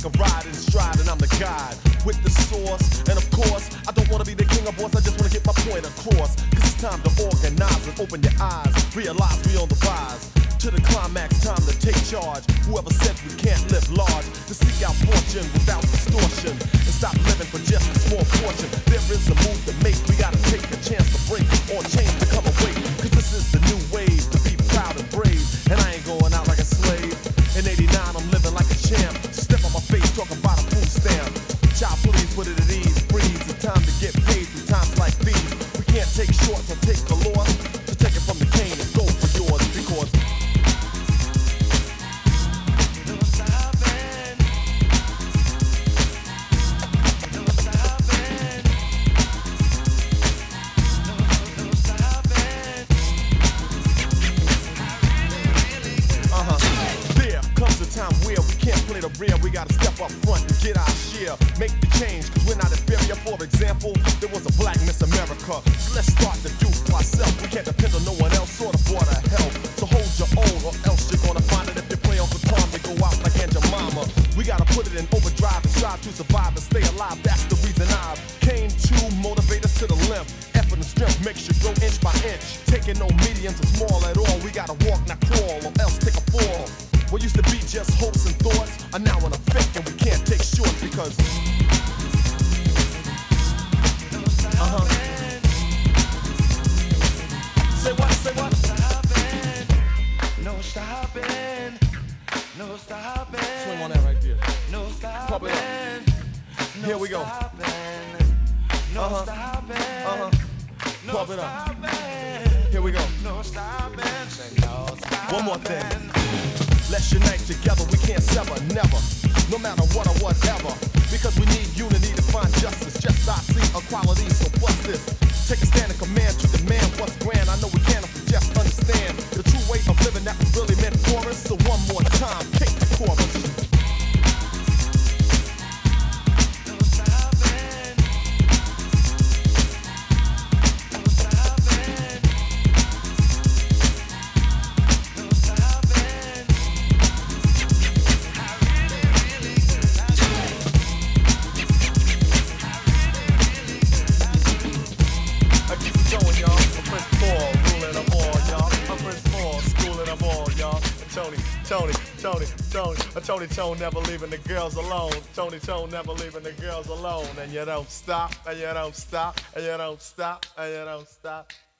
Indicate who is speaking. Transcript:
Speaker 1: take a ride in stride, and I'm the guide with the source. And of course, I don't wanna be the king of boss, I just wanna get my point across. Cause it's time to organize and open your eyes. Realize we on the rise. To the climax, time to take charge. Whoever said we can't live large, to seek out fortune without distortion, and stop living for just a small portion. There is a move to make, we gotta take a chance to break or change to come away. Cause this is the new wave, to be proud and brave. And I ain't going out like a slave. In '89 I'm living like a champ. Step on my face, talking about a food stamp. Child please put it at ease, breathe. It's time to get paid through times like these. We can't take shorts or take the loss. To take it from the cane and go for yours. Because time where we can't play the rear, we gotta step up front and get our share. Make the change, cause we're not inferior. For example, there was a black Miss America. So let's start to do for ourselves. We can't depend on no one else or the border help. So hold your own, or else you're gonna find it. If you play Uncle Tom, they go out like Aunt Jemima. We gotta put it in overdrive and strive to survive and stay alive. That's the reason I came to motivate us to the limb. Effort and strength makes you grow inch by inch. Taking no mediums or small at all. We gotta walk, not crawl, or else take a fall. What used to be just hopes and thoughts are now in effect, and we can't take shorts because Say what? Say what?
Speaker 2: No stopping. No stopping.
Speaker 1: Swing on that right there.
Speaker 2: No stopping.
Speaker 1: Pump it up. Here we go.
Speaker 2: No stopping.
Speaker 1: Pump it up. Here we go.
Speaker 2: No stopping.
Speaker 1: One more thing. Let's unite together, we can't sever, never. No matter what or whatever. Because we need unity to find justice. Just I see equality, so what's this? Take a stand and command to demand what's grand. I know we can't just understand the true way of living that was really meant for us. So one more time, kick the chorus. Tony never leaving the girls alone. Tony never leaving the girls alone. And you don't stop, and you don't stop, and you don't stop, and you don't stop.